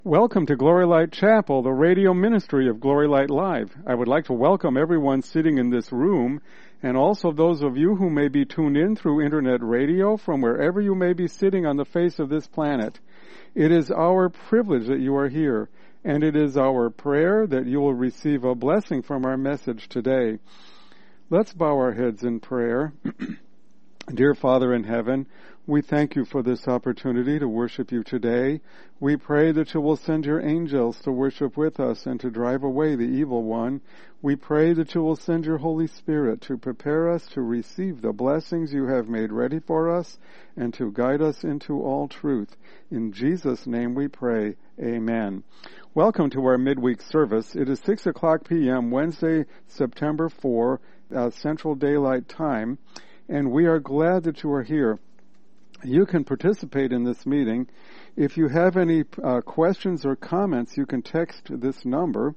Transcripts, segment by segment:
Welcome to Glory Light Chapel, the radio ministry of Glory Light Live. I would like to welcome everyone sitting in this room, and also those of you who may be tuned in through internet radio from wherever you may be sitting on the face of this planet. It is our privilege that you are here, and it is our prayer that you will receive a blessing from our message today. Let's bow our heads in prayer. Dear Father in heaven, we thank you for this opportunity to worship you today. We pray that you will send your angels to worship with us and to drive away the evil one. We pray that you will send your Holy Spirit to prepare us to receive the blessings you have made ready for us and to guide us into all truth. In Jesus' name we pray. Amen. Welcome to our midweek service. It is 6 o'clock p.m. Wednesday, September 4, Central Daylight Time, and we are glad that you are here. You can participate in this meeting. If you have any questions or comments, you can text this number,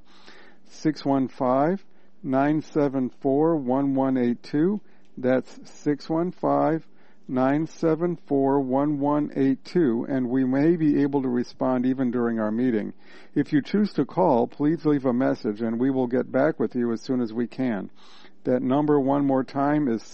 615-974-1182. That's 615-974-1182, and we may be able to respond even during our meeting. If you choose to call, please leave a message, and we will get back with you as soon as we can. That number one more time is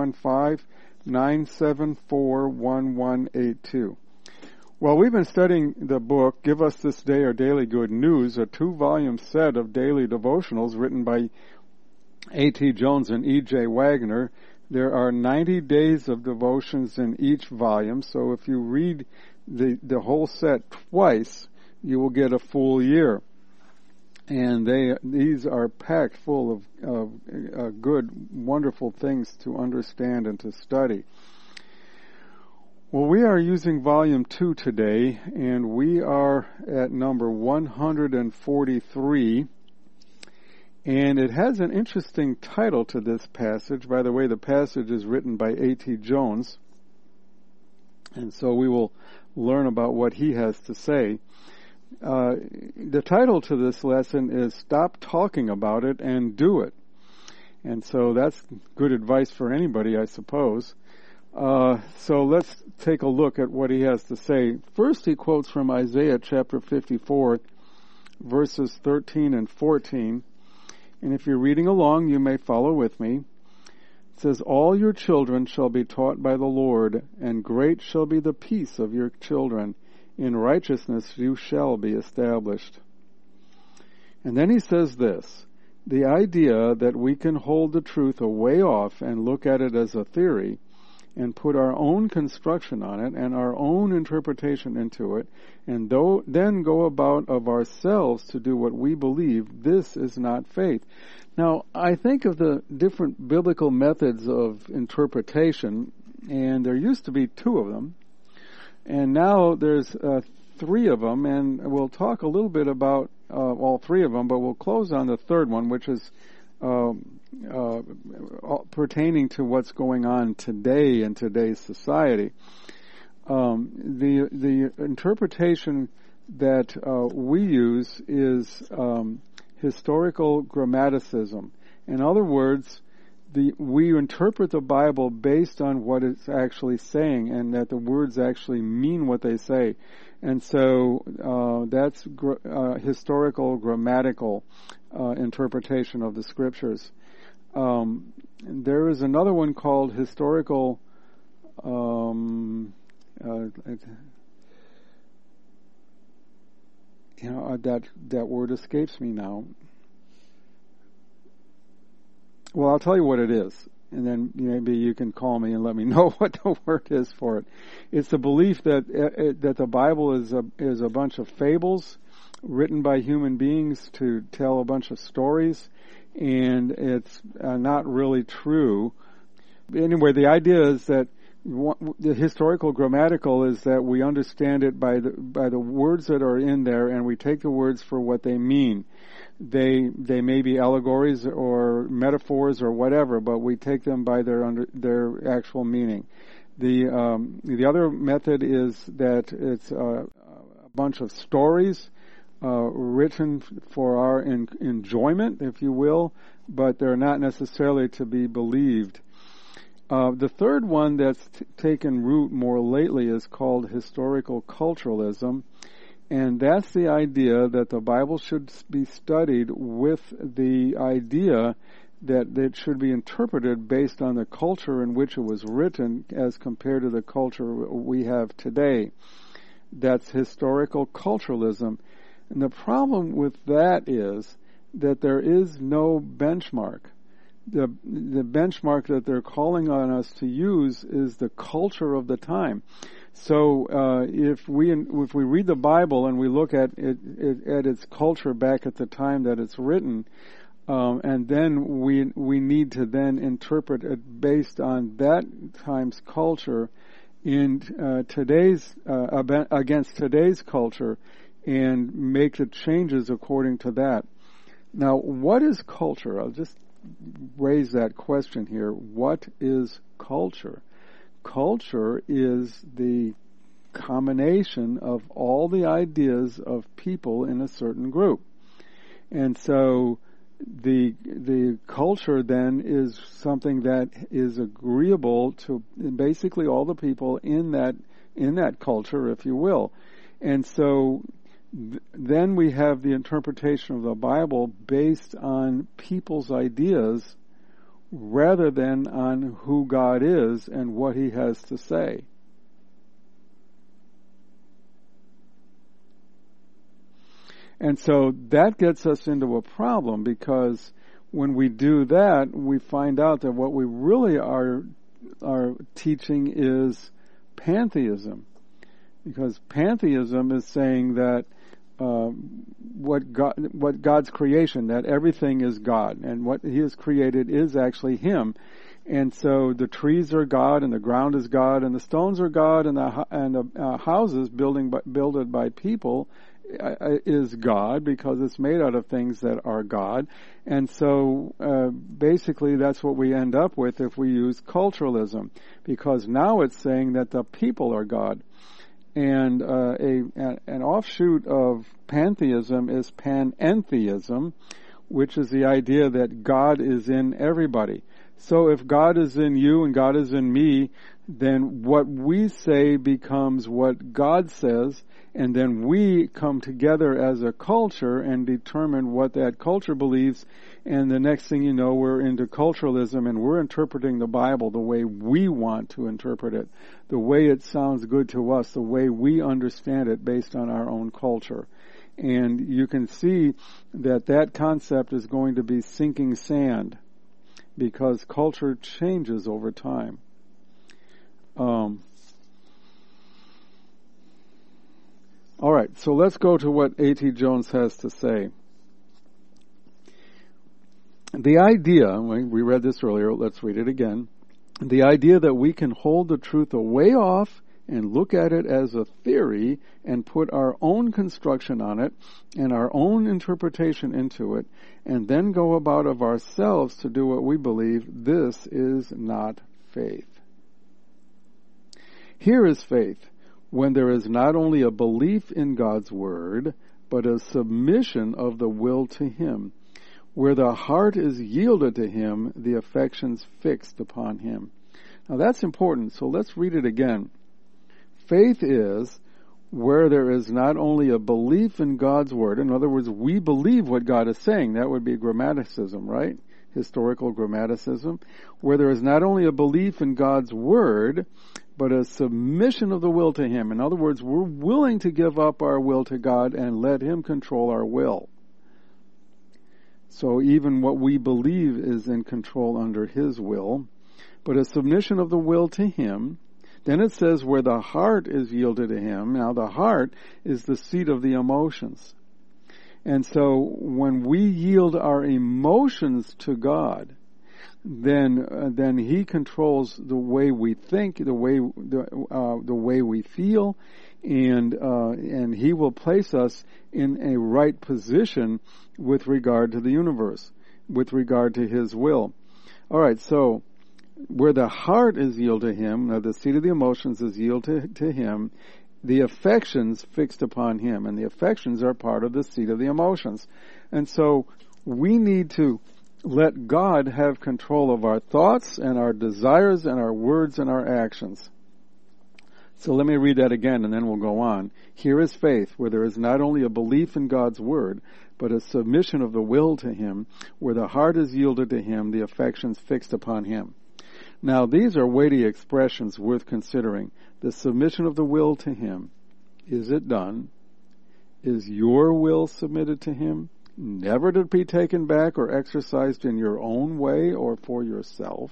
615-974-1182. Well, we've been studying the book, Give Us This Day Our Daily Good News, a 2-volume set of daily devotionals written by A.T. Jones and E.J. Wagner. There are 90 days of devotions in each volume, so if you read the whole set twice, you will get a full year. And these are packed full of good, wonderful things to understand and to study. Well, we are using volume 2 today, and we are at number 143. And it has an interesting title to this passage. By the way, the passage is written by A.T. Jones, and so we will learn about what he has to say. The title to this lesson is Stop Talking About It and Do It. And so that's good advice for anybody, I suppose. So let's take a look at what he has to say. First, he quotes from Isaiah chapter 54, verses 13 and 14. And if you're reading along, you may follow with me. It says, All your children shall be taught by the Lord, and great shall be the peace of your children. In righteousness you shall be established. And then he says this, the idea that we can hold the truth a way off and look at it as a theory and put our own construction on it and our own interpretation into it and then go about of ourselves to do what we believe, this is not faith. Now, I think of the different biblical methods of interpretation, and there used to be 2 of them. And now there's 3 of them, and we'll talk a little bit about all 3 of them, but we'll close on the 3rd one, which is pertaining to what's going on today in today's society. The interpretation that we use is historical grammaticism. In other words, we interpret the Bible based on what it's actually saying, and that the words actually mean what they say. And so that's historical grammatical interpretation of the Scriptures. There is another one called historical. That word escapes me now. Well, I'll tell you what it is, and then maybe you can call me and let me know what the word is for it. It's the belief that the Bible is a bunch of fables written by human beings to tell a bunch of stories, and it's not really true. Anyway, the idea is that the historical grammatical is that we understand it by the words that are in there, and we take the words for what they mean. They may be allegories or metaphors or whatever, but we take them by their actual meaning. The other method is that it's a bunch of stories written for our enjoyment, if you will, but they're not necessarily to be believed. The third one that's taken root more lately is called historical culturalism, And that's the idea that the Bible should be studied with the idea that it should be interpreted based on the culture in which it was written as compared to the culture we have today. That's historical culturalism. And the problem with that is that there is no benchmark. The benchmark that they're calling on us to use is the culture of the time. So if we read the Bible and we look at it at its culture back at the time that it's written, and then we need to then interpret it based on that time's culture in today's against today's culture, and make the changes according to that. Now, what is culture? I'll just raise that question here. What is culture? Culture is the combination of all the ideas of people in a certain group. And so the culture then is something that is agreeable to basically all the people in that culture, if you will. And so then we have the interpretation of the Bible based on people's ideas rather than on who God is and what He has to say. And so that gets us into a problem, because when we do that, we find out that what we really are teaching is pantheism. Because pantheism is saying that what God's creation, that everything is God, and what He has created is actually Him. And so the trees are God, and the ground is God, and the stones are God, and the houses builded by people is God, because it's made out of things that are God. And so basically that's what we end up with if we use culturalism, because now it's saying that the people are God. And an offshoot of pantheism is panentheism, which is the idea that God is in everybody. So if God is in you and God is in me, then what we say becomes what God says, and then we come together as a culture and determine what that culture believes, and the next thing you know, we're into culturalism, and we're interpreting the Bible the way we want to interpret it, the way it sounds good to us, the way we understand it based on our own culture. And you can see that that concept is going to be sinking sand, because culture changes over time. All right, so let's go to what A.T. Jones has to say. The idea, we read this earlier, let's read it again. The idea that we can hold the truth away off and look at it as a theory and put our own construction on it and our own interpretation into it, and then go about of ourselves to do what we believe, this is not faith. Here is faith, when there is not only a belief in God's Word, but a submission of the will to Him, where the heart is yielded to Him, the affections fixed upon Him. Now that's important, so let's read it again. Faith is where there is not only a belief in God's Word, in other words, we believe what God is saying. That would be grammaticism, right? Historical grammaticism. Where there is not only a belief in God's Word, but a submission of the will to Him. In other words, we're willing to give up our will to God and let Him control our will. So even what we believe is in control under His will, but a submission of the will to Him. Then it says where the heart is yielded to Him. Now the heart is the seat of the emotions. And so when we yield our emotions to God, then He controls the way we think, the way we feel, and He will place us in a right position with regard to the universe, with regard to His will. All right, so where the heart is yielded to Him, now the seat of the emotions is yielded to Him, the affections fixed upon Him, and the affections are part of the seat of the emotions. And so we need to let God have control of our thoughts and our desires and our words and our actions. So let me read that again and then we'll go on. Here is faith, where there is not only a belief in God's word, but a submission of the will to him, where the heart is yielded to him, the affections fixed upon him. Now these are weighty expressions worth considering. The submission of the will to him. Is it done? Is your will submitted to him? Never to be taken back or exercised in your own way or for yourself?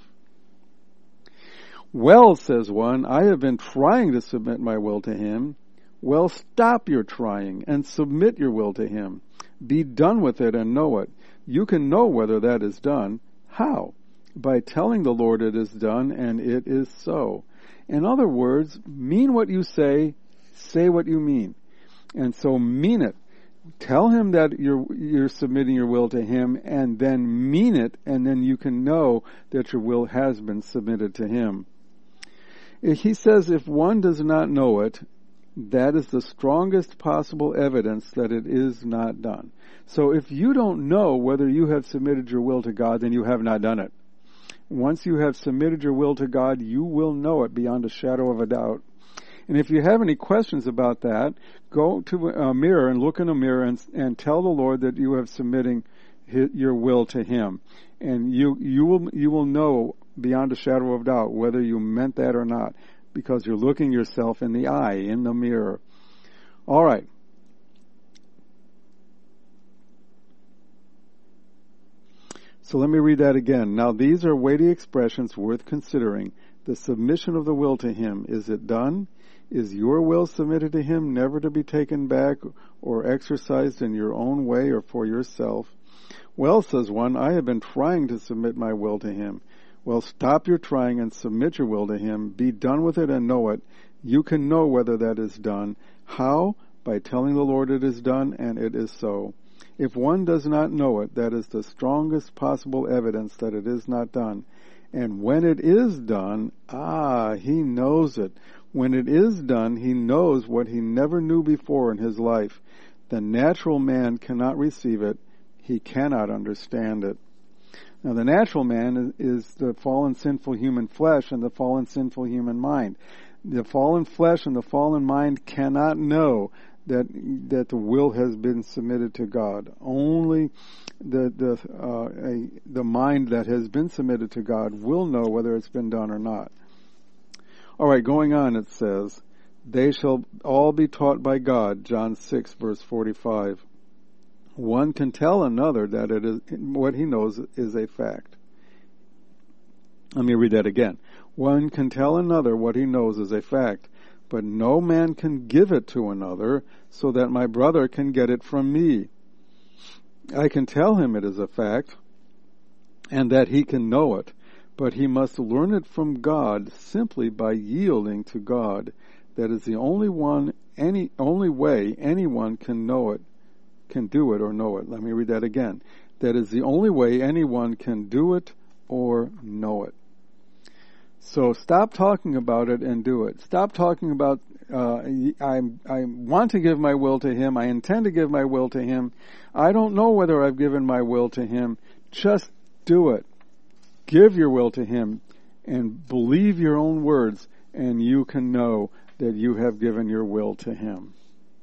Well, says one, I have been trying to submit my will to him. Well, stop your trying and submit your will to him. Be done with it and know it. You can know whether that is done. How? By telling the Lord it is done, and it is so. In other words, mean what you say what you mean. And so mean it. Tell him that you're submitting your will to him, and then mean it, and then you can know that your will has been submitted to him. He says if one does not know it, that is the strongest possible evidence that it is not done. So if you don't know whether you have submitted your will to God, then you have not done it. Once you have submitted your will to God, you will know it beyond a shadow of a doubt. And if you have any questions about that, go to a mirror and look in a mirror and tell the Lord that you have submitting your will to him. And you will know beyond a shadow of doubt whether you meant that or not, because you're looking yourself in the eye, in the mirror. All right. So let me read that again. Now these are weighty expressions worth considering. The submission of the will to him. Is it done? Is your will submitted to him, never to be taken back or exercised in your own way or for yourself? Well, says one, I have been trying to submit my will to him. Well, stop your trying and submit your will to him. Be done with it and know it. You can know whether that is done. How? By telling the Lord it is done, and it is so. If one does not know it, that is the strongest possible evidence that it is not done. And when it is done, he knows it. When it is done, he knows what he never knew before in his life. The natural man cannot receive it. He cannot understand it. Now, the natural man is the fallen sinful human flesh and the fallen sinful human mind. The fallen flesh and the fallen mind cannot know that the will has been submitted to God. Only the mind that has been submitted to God will know whether it's been done or not. All right, going on, it says, they shall all be taught by God, John 6, verse 45. One can tell another that it is what he knows is a fact. Let me read that again. One can tell another what he knows is a fact, but no man can give it to another so that my brother can get it from me. I can tell him it is a fact and that he can know it, but he must learn it from God simply by yielding to God. That is the only way anyone can know it, can do it or know it. Let me read that again. That is the only way anyone can do it or know it. So stop talking about it and do it. Stop talking about, I want to give my will to him. I intend to give my will to him. I don't know whether I've given my will to him. Just do it. Give your will to him and believe your own words, and you can know that you have given your will to him.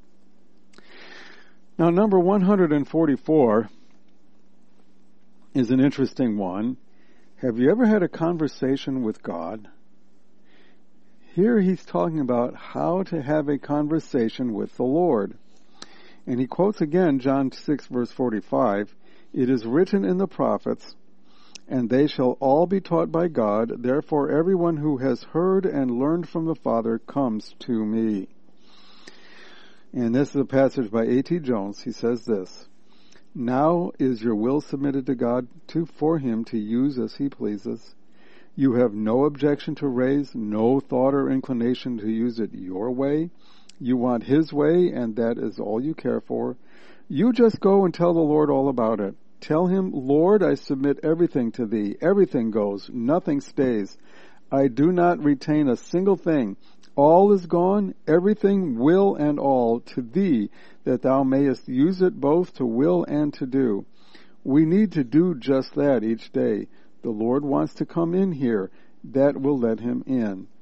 Now, number 144 is an interesting one. Have you ever had a conversation with God? Here he's talking about how to have a conversation with the Lord. And he quotes again John 6, verse 45, "It is written in the prophets, and they shall all be taught by God. Therefore everyone who has heard and learned from the Father comes to me." And this is a passage by A.T. Jones. He says this, "Now is your will submitted to God for him to use as he pleases. You have no objection to raise, no thought or inclination to use it your way. You want his way, and that is all you care for. You just go and tell the Lord all about it. Tell him, Lord, I submit everything to thee. Everything goes. Nothing stays. I do not retain a single thing. All is gone, everything, will and all, to thee, that thou mayest use it both to will and to do. We need to do just that each day. The Lord wants to come in here. That will let him in.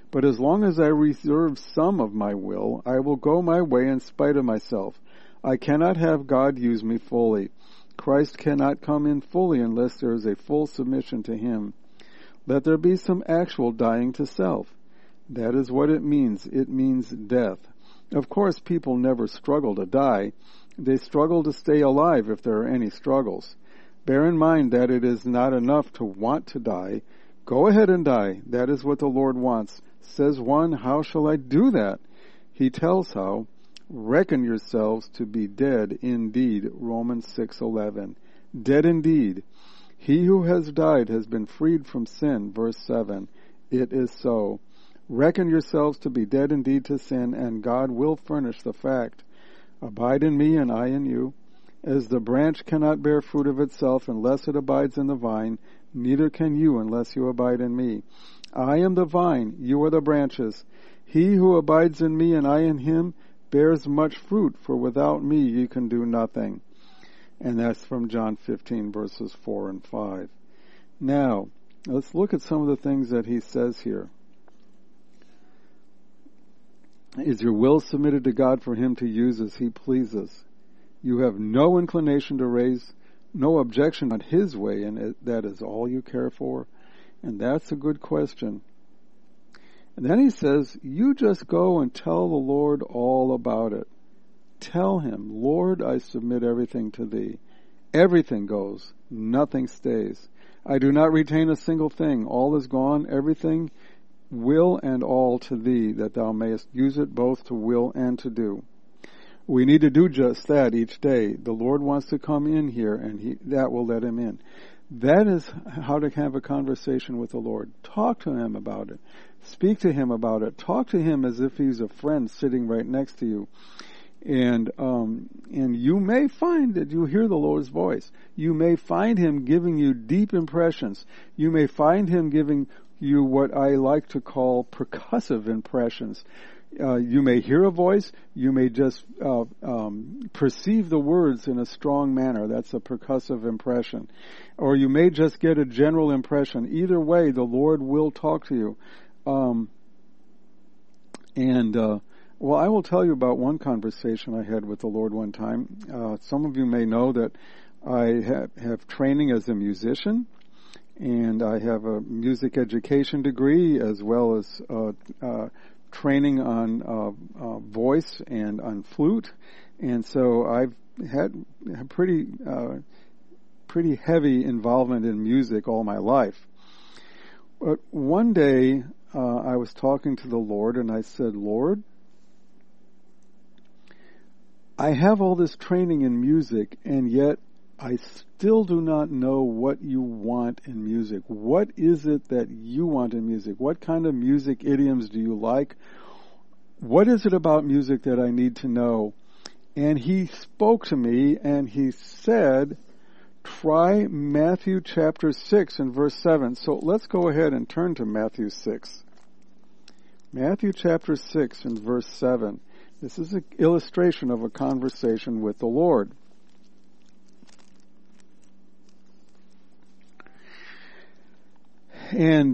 But as long as I reserve some of my will, I will go my way in spite of myself. I cannot have God use me fully. Christ cannot come in fully unless there is a full submission to Him. Let there be some actual dying to self. That is what it means. It means death. Of course, people never struggle to die. They struggle to stay alive if there are any struggles. Bear in mind that it is not enough to want to die. Go ahead and die. That is what the Lord wants. Says one, how shall I do that? He tells how. Reckon yourselves to be dead indeed. Romans 6:11. Dead indeed. He who has died has been freed from sin. Verse 7. It is so. Reckon yourselves to be dead indeed to sin, and God will furnish the fact. Abide in me, and I in you. As the branch cannot bear fruit of itself unless it abides in the vine, neither can you unless you abide in me. I am the vine, you are the branches. He who abides in me and I in him bears much fruit, for without me you can do nothing. And that's from John 15, verses 4 and 5. Now, let's look at some of the things that he says here. Is your will submitted to God for him to use as he pleases? You have no inclination to raise, no objection on his way, and that is all you care for? And that's a good question. And then he says, you just go and tell the Lord all about it. Tell him, Lord, I submit everything to thee. Everything goes, nothing stays. I do not retain a single thing. All is gone, everything, will and all to thee, that thou mayest use it both to will and to do. We need to do just that each day. The Lord wants to come in here, and that will let him in. That is how to have a conversation with the Lord. Talk to him about it. Speak to him about it. Talk to him as if he's a friend sitting right next to you. And you may find that you hear the Lord's voice. You may find him giving you deep impressions. You may find him giving you what I like to call percussive impressions. You may hear a voice. You may just perceive the words in a strong manner. That's a percussive impression. Or you may just get a general impression. Either way, the Lord will talk to you. Well, I will tell you about one conversation I had with the Lord one time. Some of you may know that I have training as a musician, and I have a music education degree as well as training on voice and on flute. And so I've had a pretty heavy involvement in music all my life. But one day I was talking to the Lord, and I said, Lord, I have all this training in music, and yet I still do not know what you want in music. What is it that you want in music? What kind of music idioms do you like? What is it about music that I need to know? And he spoke to me, and he said, try Matthew chapter 6 and verse 7. So let's go ahead and turn to Matthew 6. Matthew chapter 6 and verse 7. This is an illustration of a conversation with the Lord. And,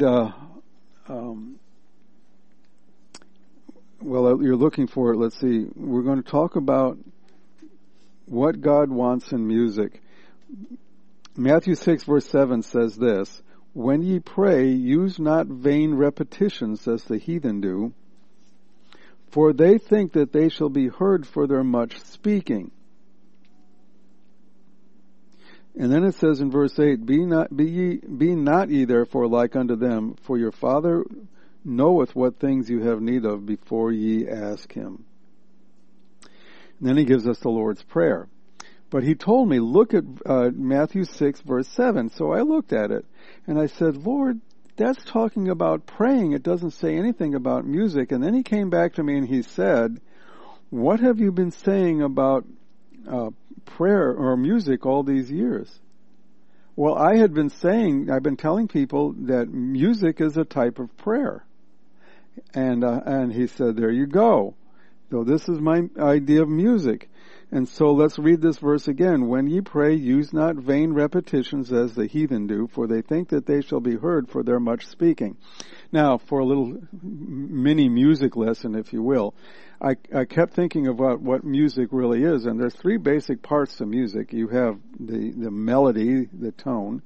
well, you're looking for it. Let's see. We're going to talk about what God wants in music. Matthew 6 verse 7 says this, when ye pray, use not vain repetitions as the heathen do, for they think that they shall be heard for their much speaking. And then it says in verse 8, be not ye therefore like unto them, for your Father knoweth what things you have need of before ye ask him. And then he gives us the Lord's Prayer. But he told me, look at Matthew 6 verse 7. So I looked at it, and I said, Lord, that's talking about praying. It doesn't say anything about music. And then he came back to me and he said, what have you been saying about prayer or music all these years? Well, I've been telling people that music is a type of prayer. And he said, there you go. So this is my idea of music. And so let's read this verse again. When ye pray, use not vain repetitions as the heathen do, for they think that they shall be heard for their much speaking. Now, for a little mini music lesson, if you will, I kept thinking about what music really is, and there's three basic parts to music. You have the melody, the tone,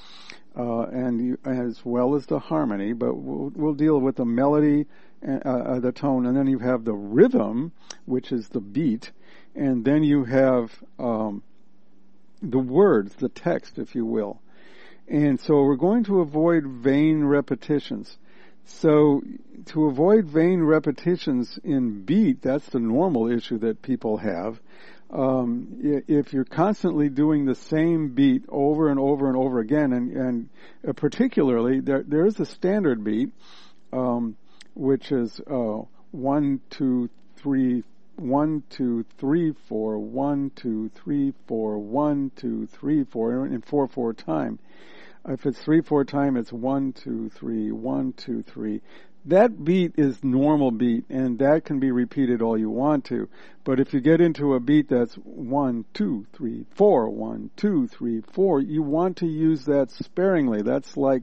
as well as the harmony, but we'll deal with the melody, the tone, and then you have the rhythm, which is the beat, and then you have the words, the text, if you will. And so we're going to avoid vain repetitions. So to avoid vain repetitions in beat, that's the normal issue that people have. If you're constantly doing the same beat over and over and over again, and particularly there is a standard beat, which is 1, 2, 3, 1, 2, 3, 4, 1, 2, 3, 4, 1, 2, 3, 4, in 4/4 time. If it's 3/4 time, it's 1, 2, 3, 1, 2, 3. That beat is normal beat, and that can be repeated all you want to. But if you get into a beat that's 1, 2, 3, 4, 1, 2, 3, 4, you want to use that sparingly. That's like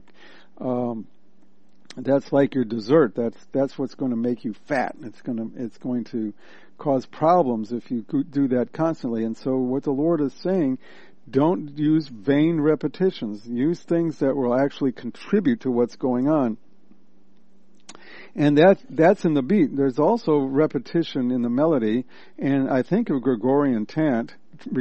your dessert. That's what's going to make you fat. It's going to cause problems if you do that constantly. And so what the Lord is saying, don't use vain repetitions. Use things that will actually contribute to what's going on. And that's in the beat. There's also repetition in the melody, and I think of Gregorian chant,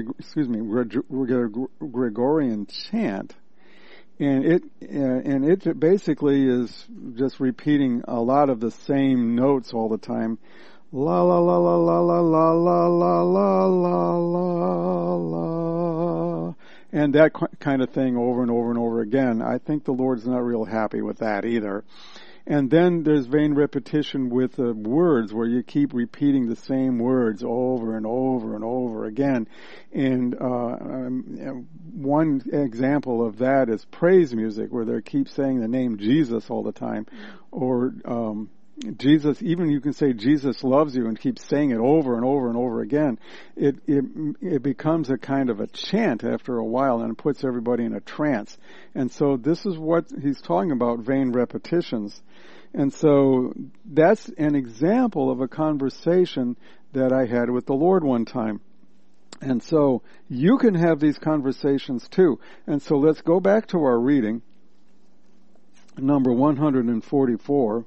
and it basically is just repeating a lot of the same notes all the time. La la la la la la la la la la la la la, and that kind of thing over and over and over again. I think the Lord's not real happy with that either. And then there's vain repetition with the words, where you keep repeating the same words over and over and over again. And one example of that is praise music, where they keep saying the name Jesus all the time, or Jesus, even you can say Jesus loves you and keep saying it over and over and over again. It becomes a kind of a chant after a while, and it puts everybody in a trance. And so this is what he's talking about, vain repetitions. And so that's an example of a conversation that I had with the Lord one time. And so you can have these conversations too. And so let's go back to our reading, number 144.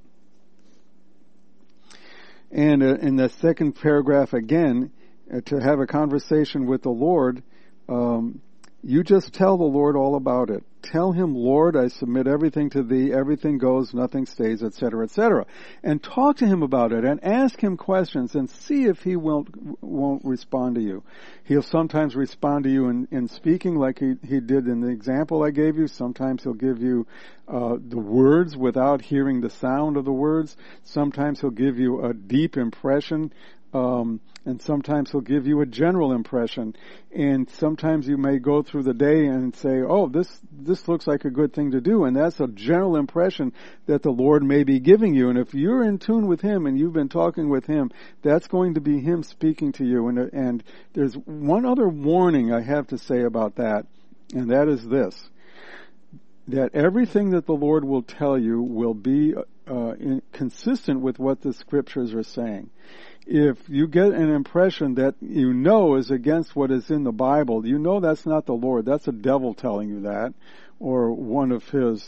And in the second paragraph again, to have a conversation with the Lord, you just tell the Lord all about it. Tell him, Lord, I submit everything to thee, everything goes, nothing stays, etc., etc. And talk to him about it and ask him questions and see if he won't respond to you. He'll sometimes respond to you in speaking like he did in the example I gave you. Sometimes he'll give you the words without hearing the sound of the words. Sometimes he'll give you a deep impression, and sometimes he'll give you a general impression. And sometimes you may go through the day and say, oh, this looks like a good thing to do. And that's a general impression that the Lord may be giving you. And if you're in tune with him and you've been talking with him, that's going to be him speaking to you. And there's one other warning I have to say about that, and that is this: that everything that the Lord will tell you will be consistent with what the scriptures are saying. If you get an impression that you know is against what is in the Bible, you know that's not the Lord. That's the devil telling you that, or one of his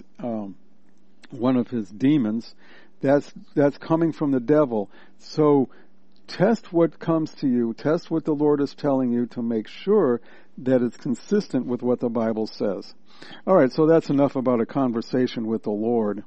demons. That's coming from the devil. So test what comes to you. Test what the Lord is telling you to make sure that it's consistent with what the Bible says. All right, so that's enough about a conversation with the Lord.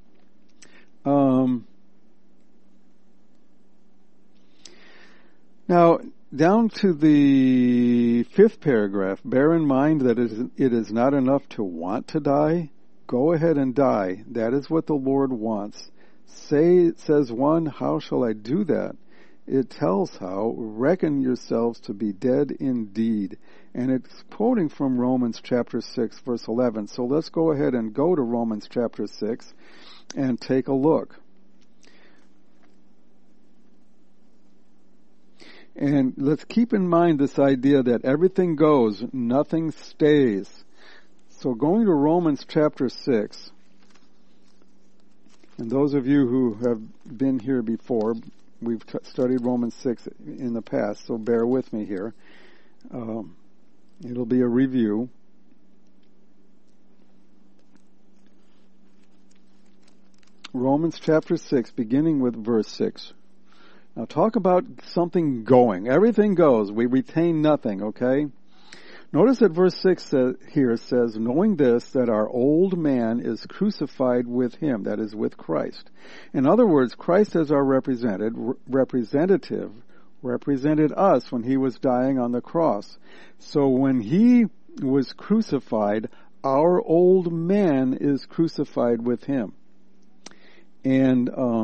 Now, down to the 5th paragraph, bear in mind that it is not enough to want to die. Go ahead and die. That is what the Lord wants. Says one, how shall I do that? It tells how, reckon yourselves to be dead indeed. And it's quoting from Romans chapter 6, verse 11. So let's go ahead and go to Romans chapter 6 and take a look. And let's keep in mind this idea that everything goes, nothing stays. So going to Romans chapter 6, and those of you who have been here before, we've studied Romans 6 in the past, so bear with me here. It'll be a review. Romans chapter 6, beginning with verse 6. Now talk about something going. Everything goes. We retain nothing, okay? Notice that verse 6 here says, knowing this, that our old man is crucified with him, that is, with Christ. In other words, Christ as our representative represented us when he was dying on the cross. So when he was crucified, our old man is crucified with him. And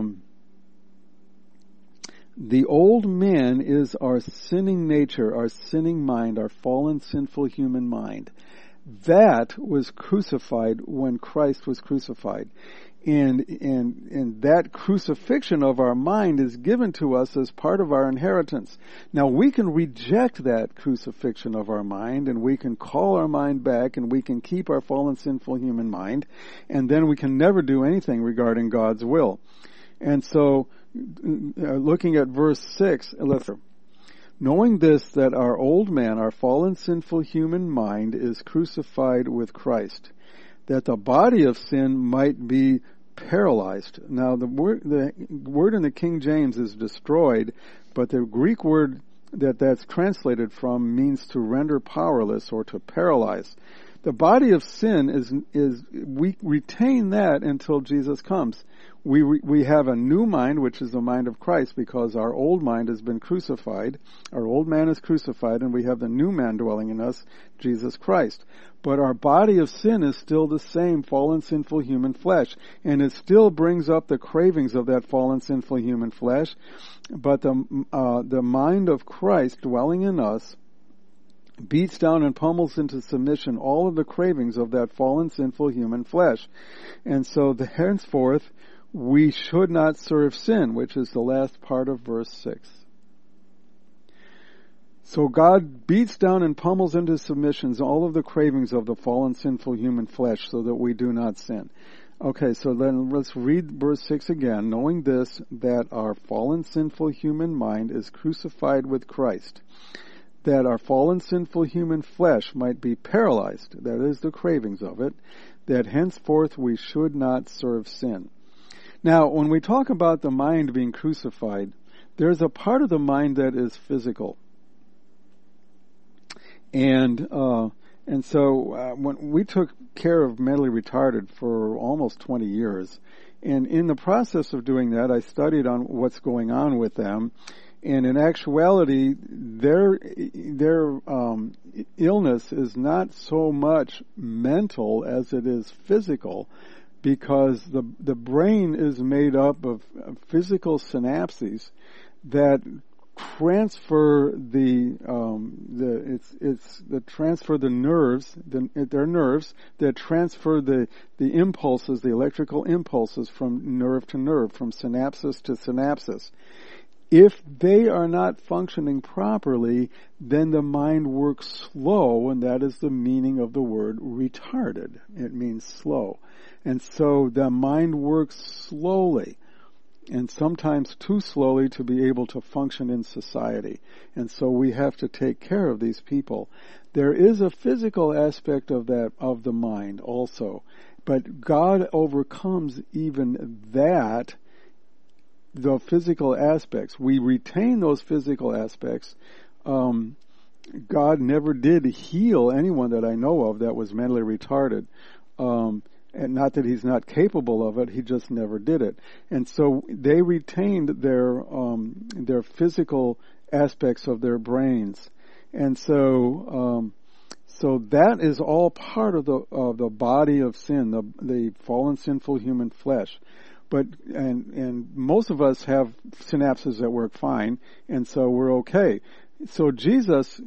the old man is our sinning nature, our sinning mind, our fallen, sinful human mind. That was crucified when Christ was crucified. And that crucifixion of our mind is given to us as part of our inheritance. Now we can reject that crucifixion of our mind, and we can call our mind back, and we can keep our fallen, sinful human mind, and then we can never do anything regarding God's will. And so, looking at verse 6, knowing this, that our old man, our fallen, sinful human mind is crucified with Christ, that the body of sin might be paralyzed. Now the word in the King James is destroyed, but the Greek word that's translated from means to render powerless or to paralyze. The body of sin is we retain that until Jesus comes. We have a new mind, which is the mind of Christ, because our old mind has been crucified. Our old man is crucified, and we have the new man dwelling in us, Jesus Christ. But our body of sin is still the same fallen, sinful human flesh, and it still brings up the cravings of that fallen, sinful human flesh. But the mind of Christ dwelling in us beats down and pummels into submission all of the cravings of that fallen, sinful human flesh. And so henceforth, we should not serve sin, which is the last part of verse 6. So God beats down and pummels into submissions all of the cravings of the fallen, sinful human flesh so that we do not sin. Okay, so then let's read verse 6 again. Knowing this, that our fallen, sinful human mind is crucified with Christ, that our fallen, sinful human flesh might be paralyzed, that is, the cravings of it, that henceforth we should not serve sin. Now, when we talk about the mind being crucified, there's a part of the mind that is physical. And so when we took care of mentally retarded for almost 20 years, and in the process of doing that, I studied on what's going on with them. And in actuality, their illness is not so much mental as it is physical, because the brain is made up of physical synapses that transfer the nerves. They're nerves that transfer the impulses, the electrical impulses from nerve to nerve, from synapses to synapses. If they are not functioning properly, then the mind works slow, and that is the meaning of the word retarded. It means slow. And so the mind works slowly, and sometimes too slowly to be able to function in society. And so we have to take care of these people. There is a physical aspect of the mind also, but God overcomes even that, the physical aspects. We retain those physical aspects. God never did heal anyone that I know of that was mentally retarded. And not that he's not capable of it, he just never did it. And so they retained their physical aspects of their brains. And so that is all part of the body of sin, the fallen, sinful human flesh. But and most of us have synapses that work fine, and so we're okay. So Jesus,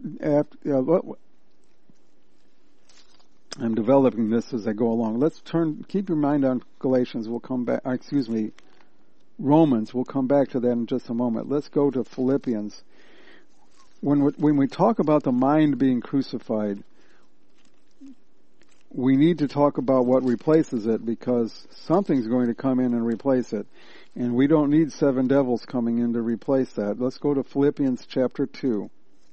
I'm developing this as I go along. Let's keep your mind on Galatians. We'll come back. Romans. We'll come back to that in just a moment. Let's go to Philippians, when we talk about the mind being crucified, we need to talk about what replaces it, because something's going to come in and replace it. And we don't need 7 devils coming in to replace that. Let's go to Philippians chapter 2.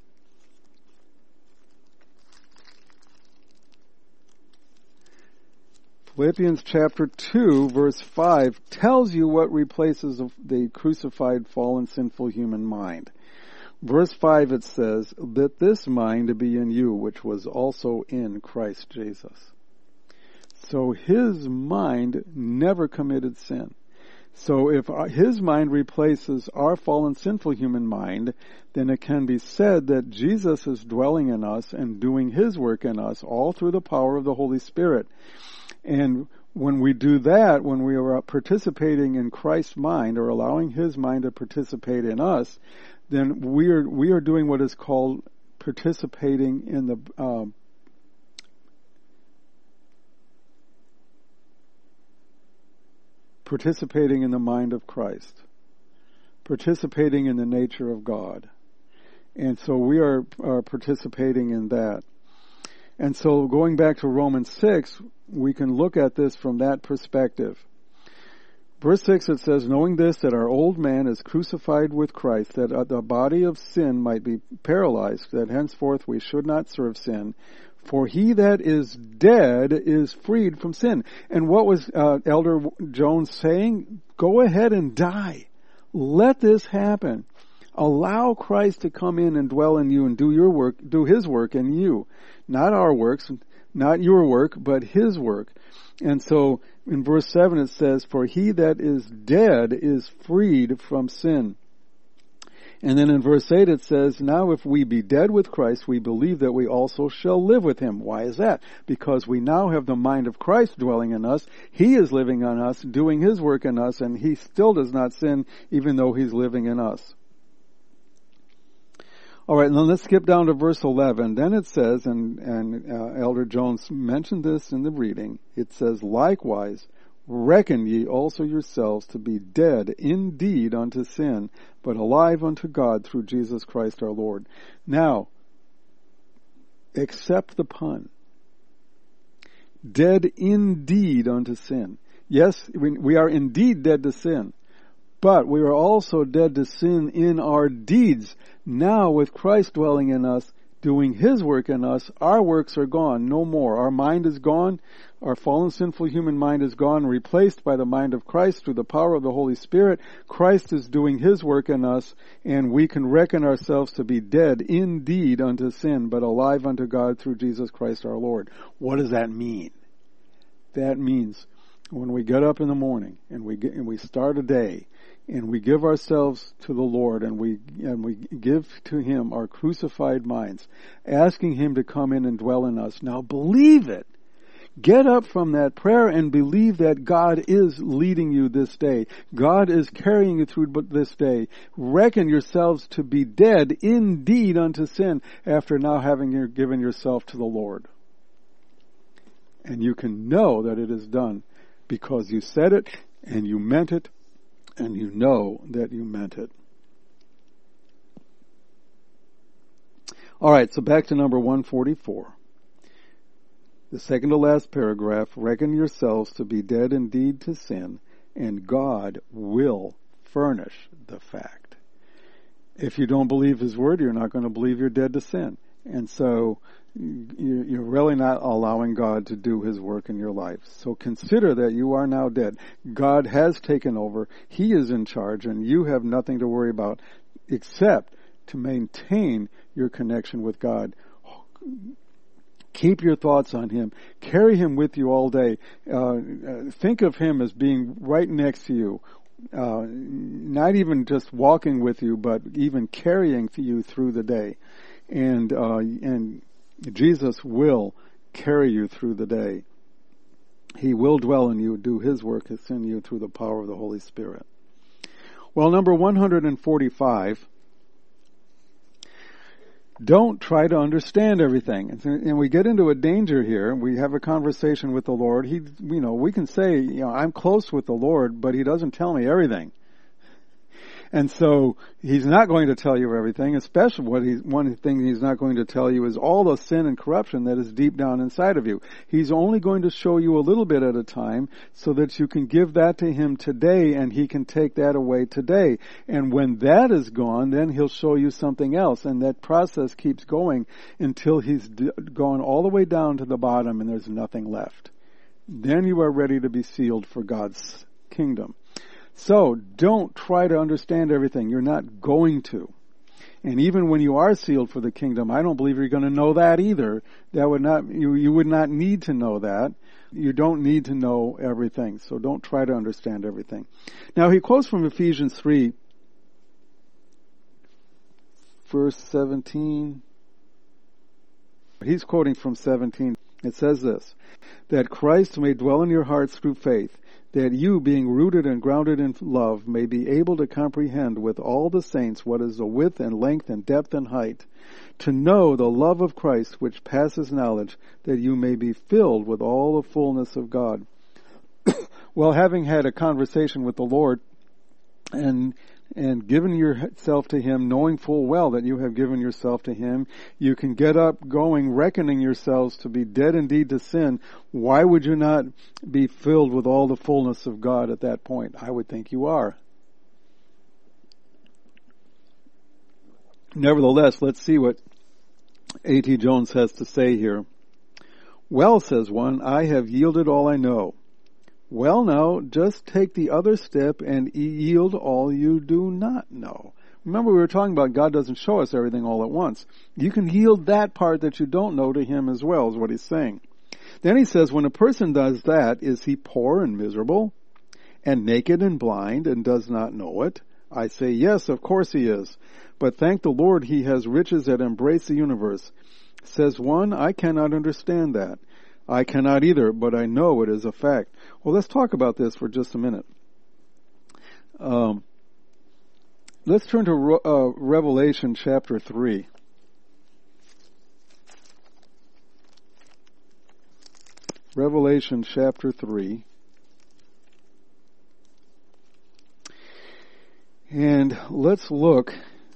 Philippians chapter 2, verse 5 tells you what replaces the crucified, fallen, sinful human mind. Verse 5, it says, that this mind be in you, which was also in Christ Jesus. So his mind never committed sin. So if his mind replaces our fallen, sinful human mind, then it can be said that Jesus is dwelling in us and doing his work in us, all through the power of the Holy Spirit. And when we do that, when we are participating in Christ's mind, or allowing his mind to participate in us, then we are doing what is called participating in the mind of Christ, participating in the nature of God. And so we are participating in that. And so going back to Romans 6, we can look at this from that perspective. Verse 6, it says, knowing this, that our old man is crucified with Christ, that the body of sin might be paralyzed, that henceforth we should not serve sin. For he that is dead is freed from sin. And what was Elder Jones saying? Go ahead and die. Let this happen. Allow Christ to come in and dwell in you and do your work, do his work in you. Not our works, not your work, but his work. And so in verse 7 it says, for he that is dead is freed from sin. And then in verse 8 it says, now if we be dead with Christ, we believe that we also shall live with him. Why is that? Because we now have the mind of Christ dwelling in us. He is living on us, doing his work in us, and he still does not sin, even though he's living in us. All right, now let's skip down to verse 11. Then it says, and Elder Jones mentioned this in the reading, it says, likewise, reckon ye also yourselves to be dead indeed unto sin, but alive unto God through Jesus Christ our Lord. Now, accept the pun. Dead indeed unto sin. Yes, we are indeed dead to sin, but we are also dead to sin in our deeds. Now, with Christ dwelling in us, doing his work in us, our works are gone, no more. Our mind is gone. Our fallen, sinful human mind is gone, replaced by the mind of Christ through the power of the Holy Spirit. Christ is doing his work in us, and we can reckon ourselves to be dead indeed unto sin, but alive unto God through Jesus Christ our Lord. What does that mean? That means when we get up in the morning and we start a day, and we give ourselves to the Lord, and we give to him our crucified minds, asking him to come in and dwell in us. Now believe it. Get up from that prayer and believe that God is leading you this day. God is carrying you through this day. Reckon yourselves to be dead indeed unto sin, after now having given yourself to the Lord. And you can know that it is done because you said it and you meant it, and you know that you meant it. All right, so back to number 144. The second to last paragraph, reckon yourselves to be dead indeed to sin, and God will furnish the fact. If you don't believe his word, you're not going to believe you're dead to sin. And so you're really not allowing God to do his work in your life. So consider that you are now dead. God has taken over. He is in charge, and you have nothing to worry about except to maintain your connection with God. Keep your thoughts on him. Carry him with you all day. Think of him as being right next to you. Not even just walking with you, but even carrying you through the day. And Jesus will carry you through the day. He will dwell in you, do his work in you through the power of the Holy Spirit. Well, number 145, don't try to understand everything. And we get into a danger here. We have a conversation with the Lord. We can say, I'm close with the Lord, but he doesn't tell me everything. And so he's not going to tell you everything, especially one thing he's not going to tell you is all the sin and corruption that is deep down inside of you. He's only going to show you a little bit at a time so that you can give that to him today and he can take that away today. And when that is gone, then he'll show you something else, and that process keeps going until he's gone all the way down to the bottom and there's nothing left. Then you are ready to be sealed for God's kingdom. So don't try to understand everything. You're not going to. And even when you are sealed for the kingdom, I don't believe you're going to know that either. That would not, you would not need to know that. You don't need to know everything. So don't try to understand everything. Now he quotes from Ephesians 3, verse 17. He's quoting from 17. It says this, that Christ may dwell in your hearts through faith, that you, being rooted and grounded in love, may be able to comprehend with all the saints what is the width and length and depth and height, to know the love of Christ which passes knowledge, that you may be filled with all the fullness of God. Well, having had a conversation with the Lord and given yourself to him, knowing full well that you have given yourself to him, you can get up going, reckoning yourselves to be dead indeed to sin. Why would you not be filled with all the fullness of God at that point? I would think you are. Nevertheless, let's see what A.T. Jones has to say here. Well, says one, I have yielded all I know. Well, now, just take the other step and yield all you do not know. Remember, we were talking about God doesn't show us everything all at once. You can yield that part that you don't know to him as well, is what he's saying. Then he says, when a person does that, is he poor and miserable, and naked and blind, and does not know it? I say, yes, of course he is. But thank the Lord he has riches that embrace the universe. Says one, I cannot understand that. I cannot either, but I know it is a fact. Well, let's talk about this for just a minute. Let's turn to Revelation chapter 3. Revelation chapter 3. And let's look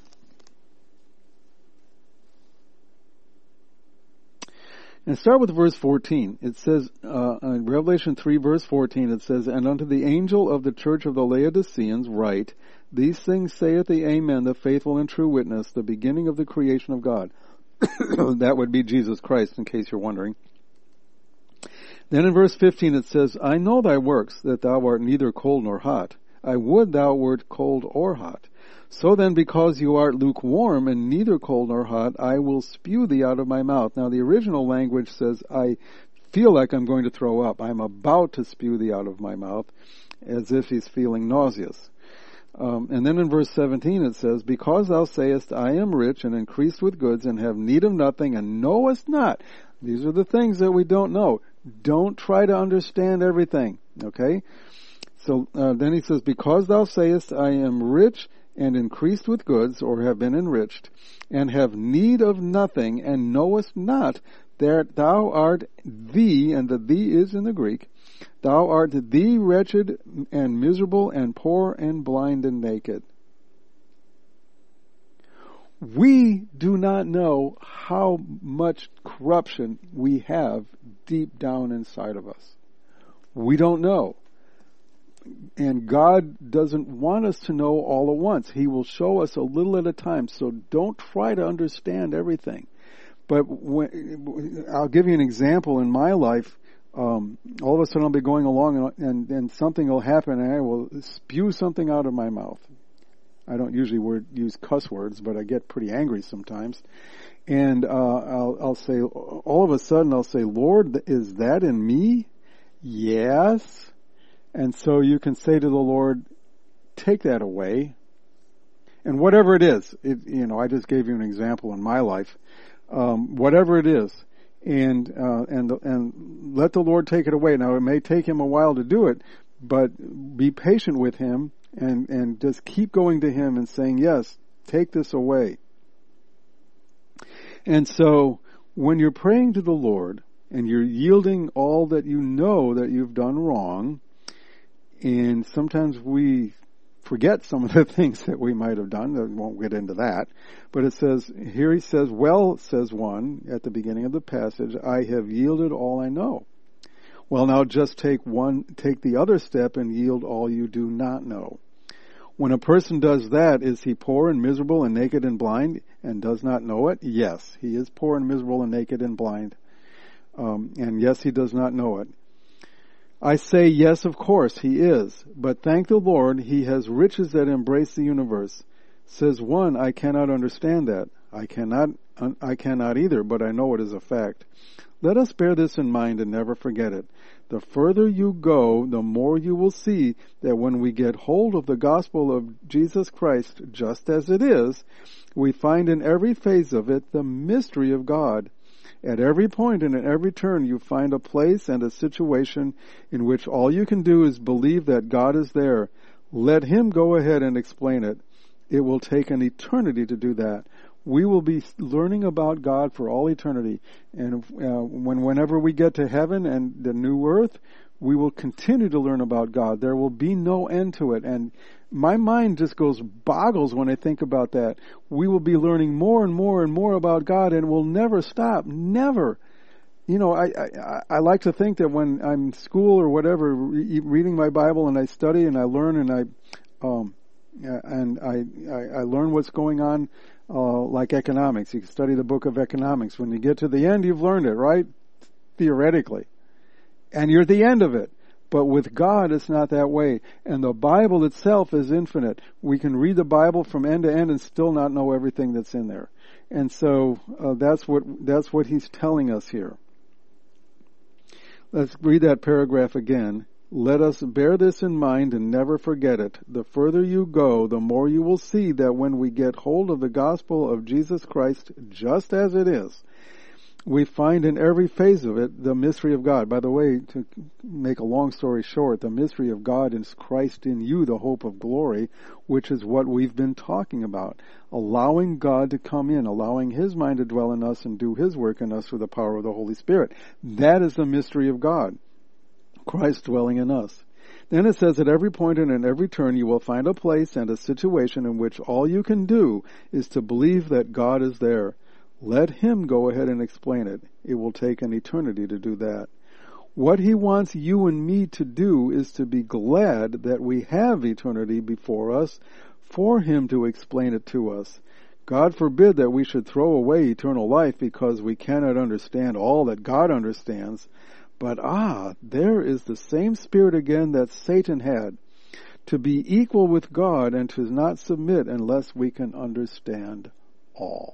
and start with verse 14. It says, in Revelation 3 verse 14, it says, and unto the angel of the church of the Laodiceans write, these things saith the Amen, the faithful and true witness, the beginning of the creation of God. That would be Jesus Christ, in case you're wondering. Then in verse 15 it says, I know thy works, that thou art neither cold nor hot. I would thou wert cold or hot. So then, because you art lukewarm and neither cold nor hot, I will spew thee out of my mouth. Now the original language says, I feel like I'm going to throw up. I'm about to spew thee out of my mouth, as if he's feeling nauseous. And then in verse 17 it says, because thou sayest, I am rich and increased with goods and have need of nothing and knowest not. These are the things that we don't know. Don't try to understand everything. Okay? So then he says, because thou sayest, I am rich and increased with goods, or have been enriched, and have need of nothing, and knowest not that thou art thee, and the thee is in the Greek, thou art thee wretched and miserable and poor and blind and naked. We do not know how much corruption we have deep down inside of us. We don't know. And God doesn't want us to know all at once. He will show us a little at a time. So don't try to understand everything. But I'll give you an example in my life. All of a sudden I'll be going along and something will happen and I will spew something out of my mouth. I don't usually use cuss words, but I get pretty angry sometimes. And I'll say, all of a sudden I'll say, Lord, is that in me? Yes. And so you can say to the Lord, take that away. And whatever it is, I just gave you an example in my life. Whatever it is, and let the Lord take it away. Now it may take him a while to do it, but be patient with him and just keep going to him and saying, yes, take this away. And so when you're praying to the Lord and you're yielding all that you know that you've done wrong, and sometimes we forget some of the things that we might have done. I won't get into that. But it says, here he says, well, says one, at the beginning of the passage, I have yielded all I know. Well, now just take the other step and yield all you do not know. When a person does that, is he poor and miserable and naked and blind and does not know it? Yes, he is poor and miserable and naked and blind. And yes, he does not know it. I say, yes, of course, he is. But thank the Lord, he has riches that embrace the universe. Says one, I cannot understand that. I cannot either, but I know it is a fact. Let us bear this in mind and never forget it. The further you go, the more you will see that when we get hold of the gospel of Jesus Christ just as it is, we find in every phase of it the mystery of God. At every point and at every turn you find a place and a situation in which all you can do is believe that God is there. Let Him go ahead and explain it. It will take an eternity to do that. We will be learning about God for all eternity. And whenever we get to heaven and the new earth, we will continue to learn about God. There will be no end to it. And my mind just boggles when I think about that. We will be learning more and more and more about God, and we'll never stop. Never. You know, I like to think that when I'm in school or whatever, reading my Bible and I study and I learn and I learn what's going on, like economics. You can study the book of economics. When you get to the end, you've learned it, right? Theoretically. And you're at the end of it. But with God, it's not that way. And the Bible itself is infinite. We can read the Bible from end to end and still not know everything that's in there. And so that's what he's telling us here. Let's read that paragraph again. Let us bear this in mind and never forget it. The further you go, the more you will see that when we get hold of the gospel of Jesus Christ just as it is, we find in every phase of it the mystery of God. By the way, to make a long story short, the mystery of God is Christ in you, the hope of glory, which is what we've been talking about. Allowing God to come in, allowing His mind to dwell in us and do His work in us through the power of the Holy Spirit. That is the mystery of God. Christ dwelling in us. Then it says, at every point and at every turn you will find a place and a situation in which all you can do is to believe that God is there. Let Him go ahead and explain it. It will take an eternity to do that. What He wants you and me to do is to be glad that we have eternity before us for Him to explain it to us. God forbid that we should throw away eternal life because we cannot understand all that God understands. But there is the same spirit again that Satan had, to be equal with God and to not submit unless we can understand all.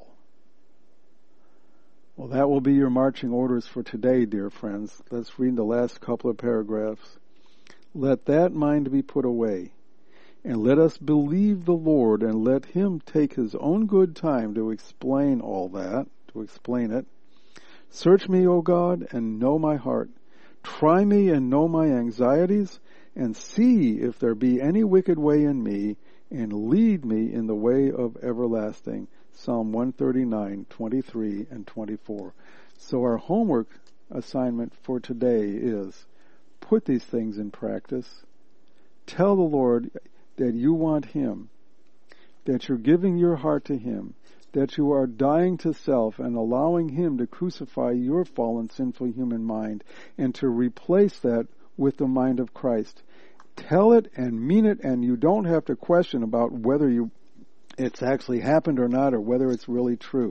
Well, that will be your marching orders for today, dear friends. Let's read the last couple of paragraphs. Let that mind be put away, and let us believe the Lord, and let Him take His own good time to explain all that, to explain it. Search me, O God, and know my heart. Try me and know my anxieties, and see if there be any wicked way in me, and lead me in the way of everlasting. Psalm 139, 23 and 24. So our homework assignment for today is put these things in practice. Tell the Lord that you want Him, that you're giving your heart to Him, that you are dying to self and allowing Him to crucify your fallen, sinful human mind and to replace that with the mind of Christ. Tell it and mean it, and you don't have to question about whether it's actually happened or not, or whether it's really true.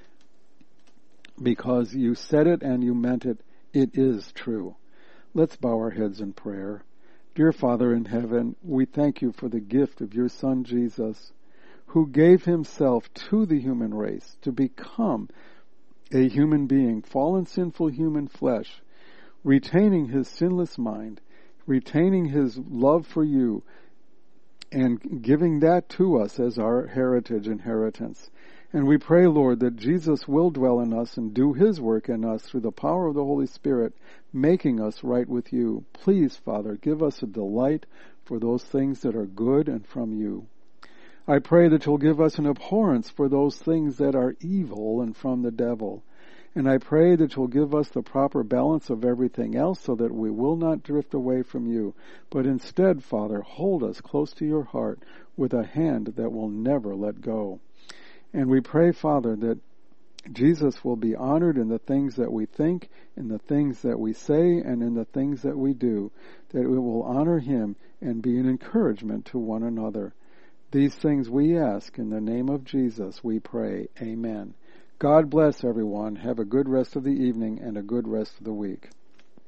Because you said it and you meant it, it is true. Let's bow our heads in prayer. Dear Father in heaven, we thank you for the gift of your Son Jesus, who gave Himself to the human race to become a human being, fallen, sinful human flesh, retaining His sinless mind, retaining His love for you, and giving that to us as our heritage, inheritance. And we pray, Lord, that Jesus will dwell in us and do His work in us through the power of the Holy Spirit, making us right with you. Please, Father, give us a delight for those things that are good and from you. I pray that you'll give us an abhorrence for those things that are evil and from the devil. And I pray that you'll give us the proper balance of everything else so that we will not drift away from you, but instead, Father, hold us close to your heart with a hand that will never let go. And we pray, Father, that Jesus will be honored in the things that we think, in the things that we say, and in the things that we do, that we will honor him and be an encouragement to one another. These things we ask in the name of Jesus, we pray. Amen. God bless everyone. Have a good rest of the evening and a good rest of the week.